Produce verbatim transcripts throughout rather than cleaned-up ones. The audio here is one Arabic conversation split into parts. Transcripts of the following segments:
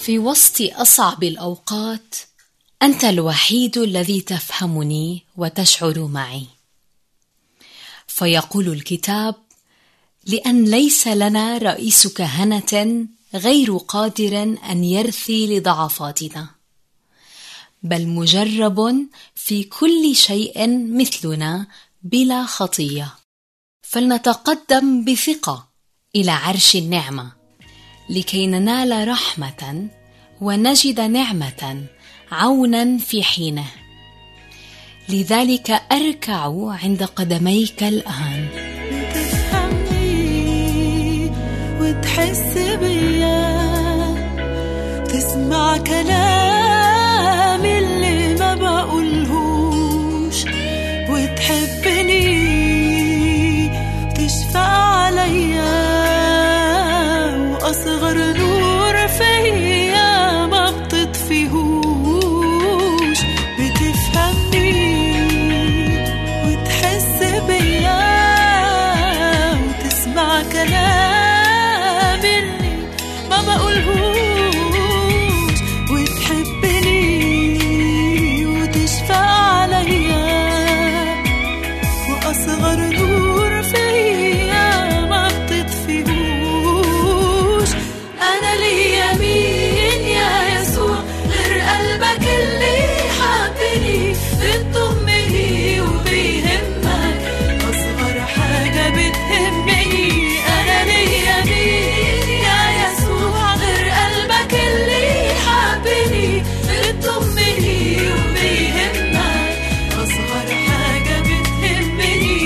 في وسط أصعب الأوقات أنت الوحيد الذي تفهمني وتشعر معي. فيقول الكتاب: لأن ليس لنا رئيس كهنة غير قادر أن يرثي لضعفاتنا، بل مجرب في كل شيء مثلنا بلا خطية. فلنتقدم بثقة إلى عرش النعمة لكي ننال رحمة ونجد نعمة عونا في حينه. لذلك أركع عند قدميك الآن. تفهمني وتحس بيا، تسمع كلام اللي ما بقولهوش، وتحبني وتشفق عليا، وأصغر نور فيا ما بتطفيهوش. بتفهمني وتحس بيا، وتسمع كلام اللي ما بقولهوش، وتحبني وتشفق عليا، وأصغر نور فيا ما بتطفيهوش. أنا ليا مين يا يسوع غير قلبك اللي حبني، بتطمني وبيهمك أصغر حاجة بتهمني. أنا ليا مين يا يسوع غير قلبك اللي حبني، بتطمني وبيهمك أصغر حاجة بتهمني.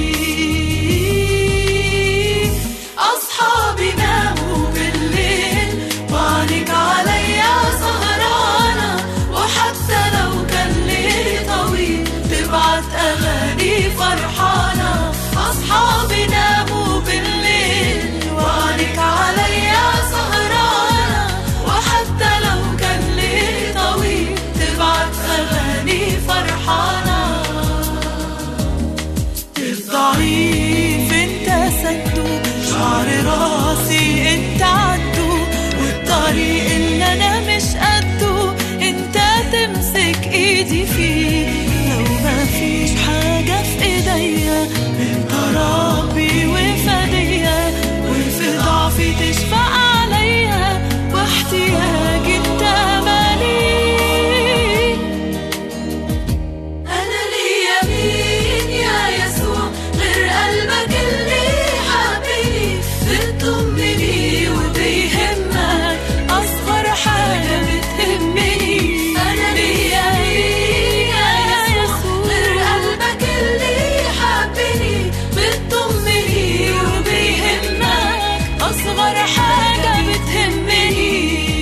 أصحابي ناموا بالليل وعينيك عليا سهرانة، وحتى لو كان ليلي طويل تبعت أغاني فرحانة. أصحابي ناموا بالليل وعينيك عليا سهرانة، وحتى لو كان ليلي طويل تبعت أغاني فرحانة. الضعيف انت سده، شعر راسي انت عدو، والطريق اللي انا مش قده انت تمسك ايدي فيه. لو ما فيش حاجة في ايديا انت ربي وفدية، وفي ضعفي تشفق عليا، واحتياجي انت مالي. أنا ليا مين يا يسوع غير قلبك اللي حبني، بتطمني وبيهمك أصغر حاجة بتهمني. أنا ليا مين يا يسوع غير قلبك اللي حبني، بتطمني وبيهمك أصغر حاجة بتهمني.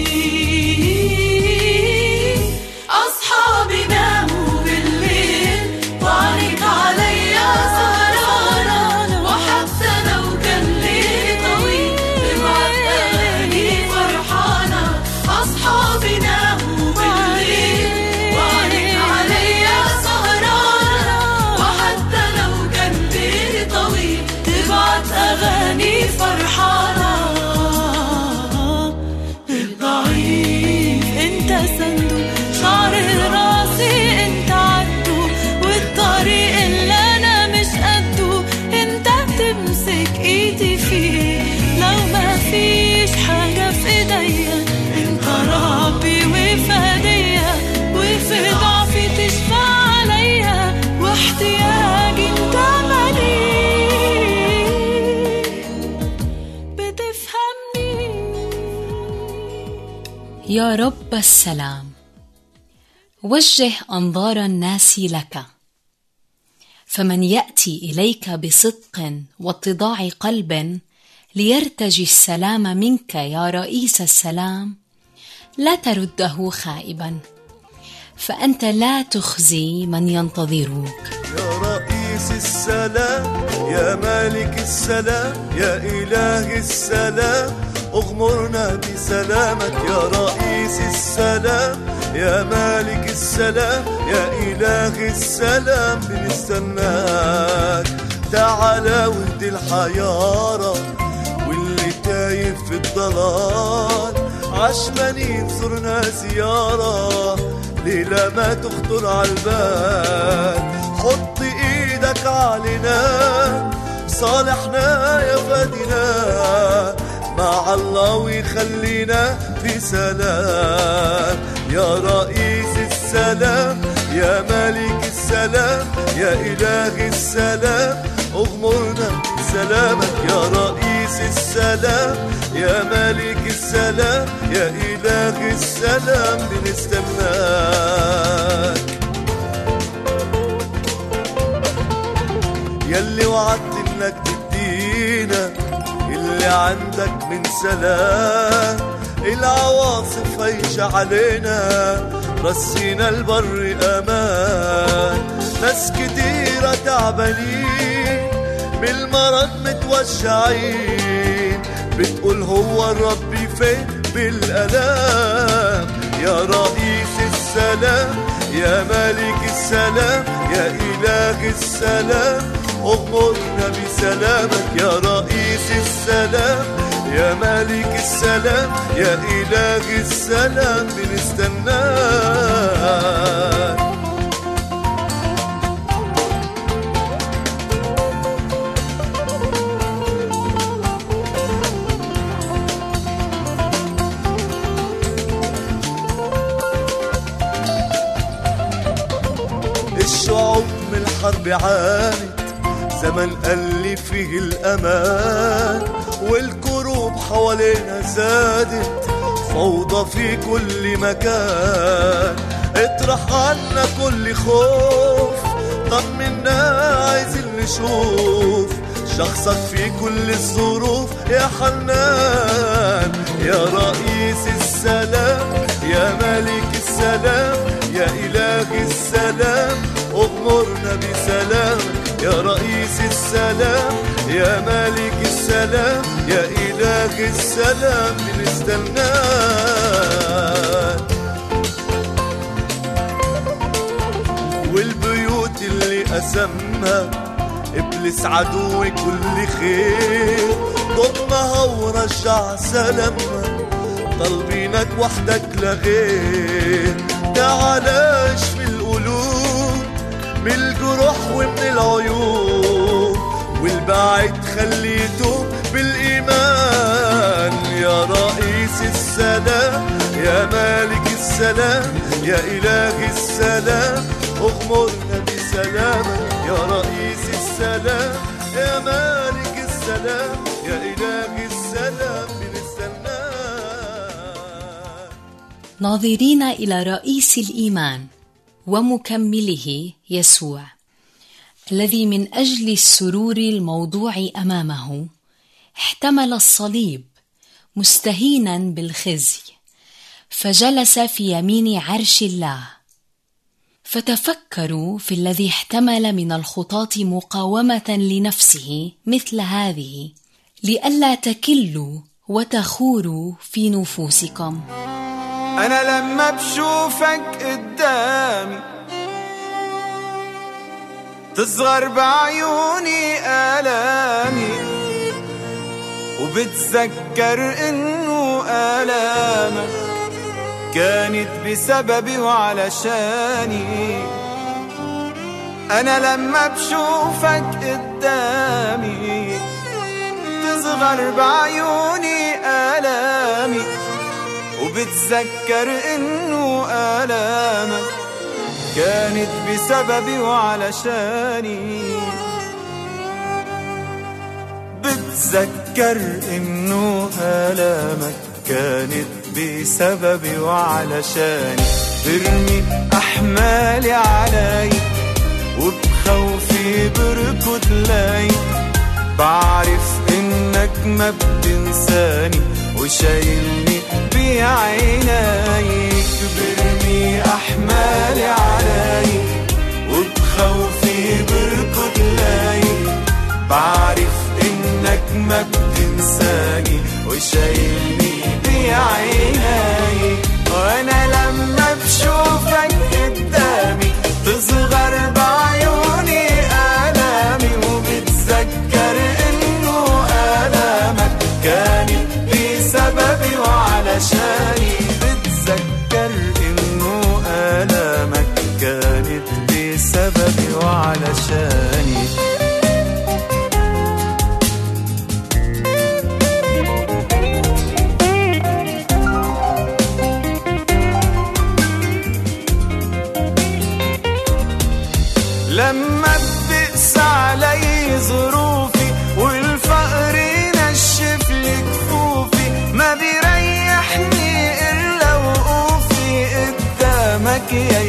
أصحابي ناموا بالليل وعينيك عليا سهرانة، وحتى لو كان ليلي طويل تبعت أغاني فرحانة. أصحابي ناموا بالليل وعينيك عليا سهرانة، وحتى لو كان ليلي طويل تبعت أغاني فرحانة. الضعيف انت سنده، شعر راسي انت عدو، والطريق اللي انا مش قده انت تمسك ايدي فيه. لو ما فيش حاجة في ايديا انت ربي وفدية، وفي ضعفي تشفع عليا، واحتياجي انت مالي. بتفهمني. يا رب السلام، وجه أنظار الناس لك، فمن يأتي إليك بصدق واتضاع قلب ليرتجي السلام منك يا رئيس السلام، لا ترده خائبا، فأنت لا تخزي من ينتظروك. يا رئيس السلام، يا مالك السلام، يا إله السلام، اغمرنا بسلامك. يا رئيس السلام، يا مالك السلام، يا إله السلام، بنستناك. تعالى واهدي الحيارة واللي تايه في الضلال، عشمانين صرنا زيارة ليلة ما تخطر عالبال. حط ايدك علينا صالحنا يا فادنا مع الله ويخلينا في سلام. يا رئيس السلام يا ملك السلام يا إله السلام اغمرنا بسلامك. يا رئيس السلام يا ملك السلام يا إله السلام بنستناك. يلي وعدت انك تدينا اللي عندك من سلام، العواصف هيجي علينا رسينا البر امان. ناس كتيرة تعبانين بالمرض متوجعين بتقول هو الرب فين بالألام. يا رئيس السلام يا ملك السلام يا إله السلام اغمرنا بسلامك. يا رئيس السلام يا ملك السلام يا إله السلام بنستناك. الشعوب من الحرب عانت زمن قل فيه الأمان، والكروب حوالينا زادت فوضى في كل مكان. اطرح عنا كل خوف طمنا عايزين نشوف شخصك في كل الظروف يا حنان. يا رئيس السلام يا ملك السلام يا إله السلام اغمرنا بسلامك. يا رئيس السلام يا ملك السلام يا إله السلام بنستناك. والبيوت اللي قسمها إبليس عدو كل خير ضمها ورجع سلامها طالبينك وحدك لغير. تعال اشفي القلوب من الجروح ومن العيوب والبعيد خليته بالإيمان. يا رئيس السلام يا مالك السلام يا إله السلام اغمرنا بسلامك. يا رئيس السلام يا مالك السلام يا إله السلام بنستناك. ناظرين إلى رئيس الإيمان ومكمله يسوع الذي من أجل السرور الموضوع أمامه احتمل الصليب مستهينا بالخزي فجلس في يمين عرش الله. فتفكروا في الذي احتمل من الخطاة مقاومة لنفسه مثل هذه لئلا تكلوا وتخوروا في نفوسكم. أنا لما بشوفك قدامي تصغر بعيوني آلامي وبتذكر إنه آلامك كانت بسببي وعلشاني. أنا لما بشوفك قدامي تصغر بعيوني آلامي وبتذكر إنه آلامك كانت بسببي وعلشاني. بتذكر إنه آلامك كانت بسببي وعلشاني. برمي أحمالي علي وبخوفي بركض لي بعرف إنك ما بتنساني وشايلني بعينيك. برمي أحمالي علي وبخوفي بركض لي بعرف إنك ما بتنساني وشايلني بعينيك. وأنا لما بشوفك قدامي تصغر بعيوني آلامي وبتذكر إنه آلامك كانت بسببي وعلشاني.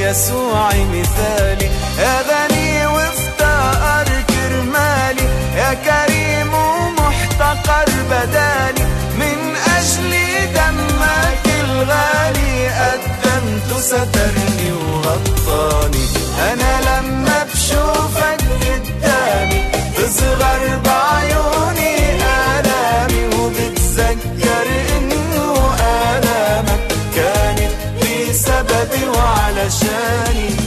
يسوع مثالي، يا غني وافتقر كرمالي، يا كريم ومحتقر بدالي، من أجل دمك الغالي قدمت سترني وغطاني. أنا لما بشوفك قدامي تصغر بعيوني آلامي، وبتذكر إنه آلامك كانت بسببي وعلشاني.